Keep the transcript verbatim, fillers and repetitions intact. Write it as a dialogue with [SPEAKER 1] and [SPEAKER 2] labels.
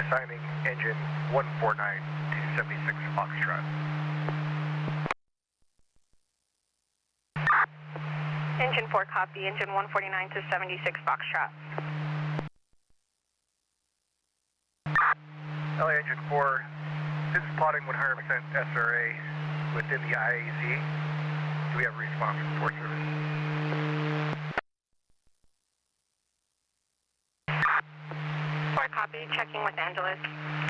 [SPEAKER 1] assigning engine one four nine to seventy-six Foxtrot.
[SPEAKER 2] Engine four, copy. Engine one forty-nine to seventy-six Foxtrot.
[SPEAKER 1] L A Engine four, this is plotting one hundred percent S R A within the I A Z. Do we have a response from Force Service?
[SPEAKER 2] four, copy. Checking with Angeles.